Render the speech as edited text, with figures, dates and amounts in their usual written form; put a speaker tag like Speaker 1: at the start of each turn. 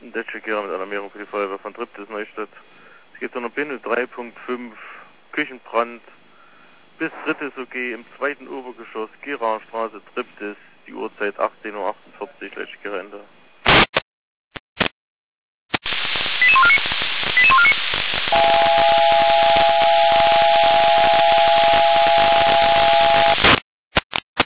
Speaker 1: Detschekera mit Alarmierung für die Feuerwehr von Triptis Neustadt. Es geht unter Binne 3.5 Küchenbrand bis Drittes OG im zweiten Obergeschoss, Gerastraße, Triptis, die Uhrzeit 18:28 Uhr.